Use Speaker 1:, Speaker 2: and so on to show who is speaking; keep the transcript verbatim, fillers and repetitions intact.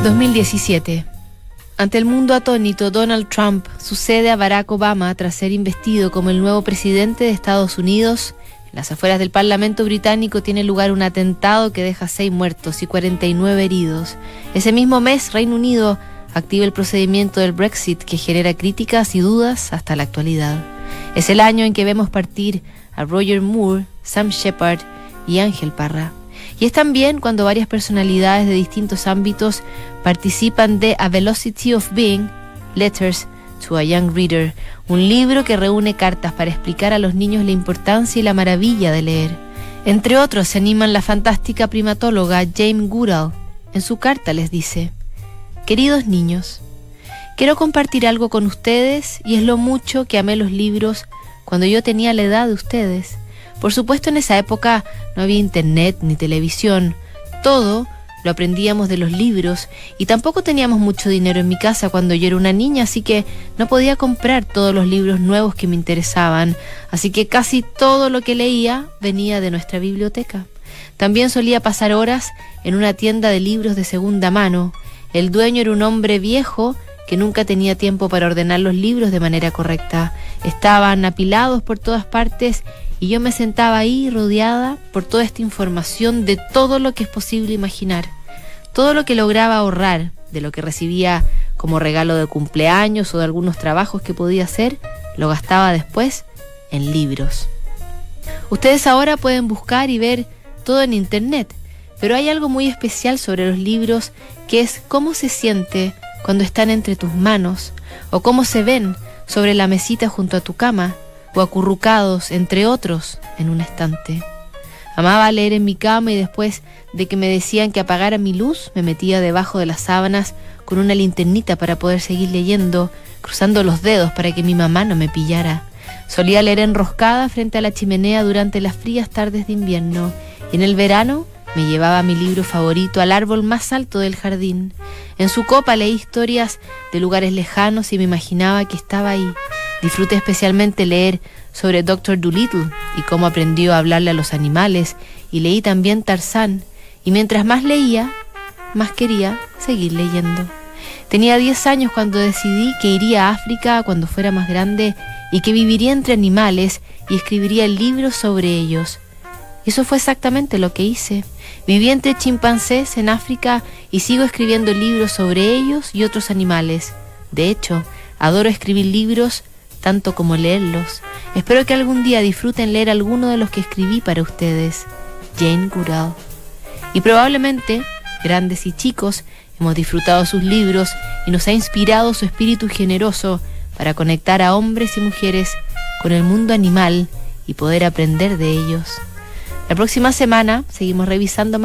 Speaker 1: dos mil diecisiete. Ante el mundo atónito, Donald Trump sucede a Barack Obama tras ser investido como el nuevo presidente de Estados Unidos. En las afueras del Parlamento británico tiene lugar un atentado que deja seis muertos y cuarenta y nueve heridos. Ese mismo mes, Reino Unido activa el procedimiento del Brexit, que genera críticas y dudas hasta la actualidad. Es el año en que vemos partir a Roger Moore, Sam Shepard y Ángel Parra. Y es también cuando varias personalidades de distintos ámbitos participan de A Velocity of Being, Letters to a Young Reader, un libro que reúne cartas para explicar a los niños la importancia y la maravilla de leer. Entre otros se animan la fantástica primatóloga Jane Goodall. En su carta les dice: queridos niños, quiero compartir algo con ustedes y es lo mucho que amé los libros cuando yo tenía la edad de ustedes. Por supuesto, en esa época no había internet ni televisión. Todo lo aprendíamos de los libros y tampoco teníamos mucho dinero en mi casa cuando yo era una niña, así que no podía comprar todos los libros nuevos que me interesaban. Así que casi todo lo que leía venía de nuestra biblioteca. También solía pasar horas en una tienda de libros de segunda mano. El dueño era un hombre viejo que nunca tenía tiempo para ordenar los libros de manera correcta. Estaban apilados por todas partes y yo me sentaba ahí rodeada por toda esta información de todo lo que es posible imaginar. Todo lo que lograba ahorrar, de lo que recibía como regalo de cumpleaños o de algunos trabajos que podía hacer, lo gastaba después en libros. Ustedes ahora pueden buscar y ver todo en internet, pero hay algo muy especial sobre los libros, que es cómo se siente cuando están entre tus manos, o cómo se ven sobre la mesita junto a tu cama, o acurrucados, entre otros, en un estante. Amaba leer en mi cama y después de que me decían que apagara mi luz, me metía debajo de las sábanas con una linternita para poder seguir leyendo, cruzando los dedos para que mi mamá no me pillara. Solía leer enroscada frente a la chimenea durante las frías tardes de invierno, y en el verano me llevaba mi libro favorito al árbol más alto del jardín. En su copa leí historias de lugares lejanos y me imaginaba que estaba ahí. Disfruté especialmente leer sobre doctor Dolittle y cómo aprendió a hablarle a los animales, y leí también Tarzán, y mientras más leía, más quería seguir leyendo. Tenía diez años cuando decidí que iría a África cuando fuera más grande y que viviría entre animales y escribiría libros sobre ellos. Eso fue exactamente lo que hice. Viví entre chimpancés en África y sigo escribiendo libros sobre ellos y otros animales. De hecho, adoro escribir libros tanto como leerlos. Espero que algún día disfruten leer alguno de los que escribí para ustedes. Jane Goodall. Y probablemente, grandes y chicos, hemos disfrutado sus libros y nos ha inspirado su espíritu generoso para conectar a hombres y mujeres con el mundo animal y poder aprender de ellos. La próxima semana seguimos revisando más